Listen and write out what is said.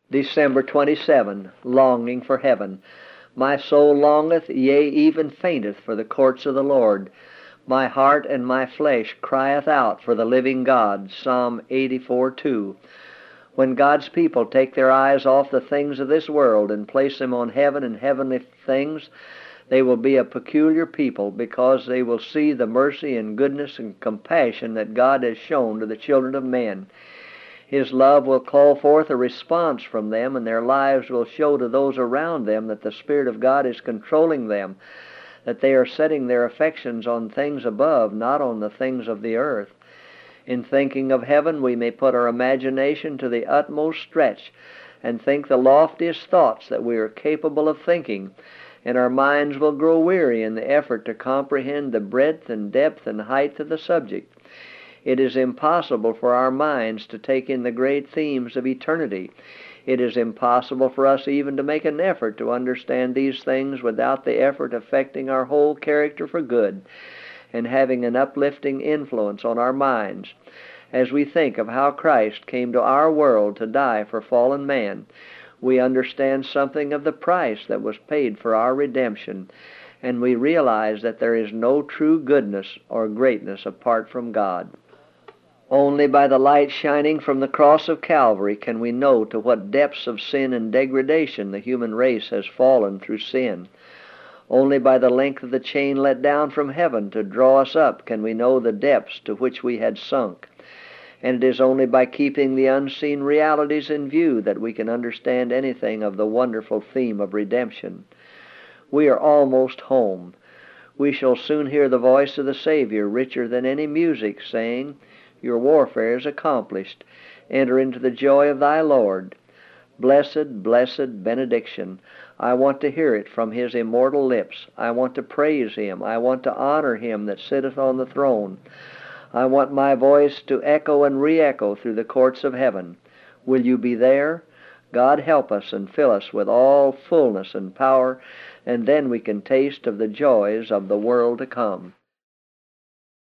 December 27, longing for heaven. My soul longeth, yea, even fainteth for the courts of the Lord. My heart and my flesh crieth out for the living God. Psalm 84:2. When God's people take their eyes off the things of this world and place them on heaven and heavenly things, they will be a peculiar people, because they will see the mercy and goodness and compassion that God has shown to the children of men. His love will call forth a response from them, and their lives will show to those around them that the Spirit of God is controlling them, that they are setting their affections on things above, not on the things of the earth. In thinking of heaven, we may put our imagination to the utmost stretch and think the loftiest thoughts that we are capable of thinking, and our minds will grow weary in the effort to comprehend the breadth and depth and height of the subject. It is impossible for our minds to take in the great themes of eternity. It is impossible for us even to make an effort to understand these things without the effort affecting our whole character for good and having an uplifting influence on our minds. As we think of how Christ came to our world to die for fallen man, we understand something of the price that was paid for our redemption, and we realize that there is no true goodness or greatness apart from God. Only by the light shining from the cross of Calvary can we know to what depths of sin and degradation the human race has fallen through sin. Only by the length of the chain let down from heaven to draw us up can we know the depths to which we had sunk. And it is only by keeping the unseen realities in view that we can understand anything of the wonderful theme of redemption. We are almost home. We shall soon hear the voice of the Savior, richer than any music, saying, "Your warfare is accomplished. Enter into the joy of thy Lord." Blessed, blessed benediction. I want to hear it from His immortal lips. I want to praise Him. I want to honor Him that sitteth on the throne. I want my voice to echo and re-echo through the courts of heaven. Will you be there? God help us and fill us with all fullness and power, and then we can taste of the joys of the world to come.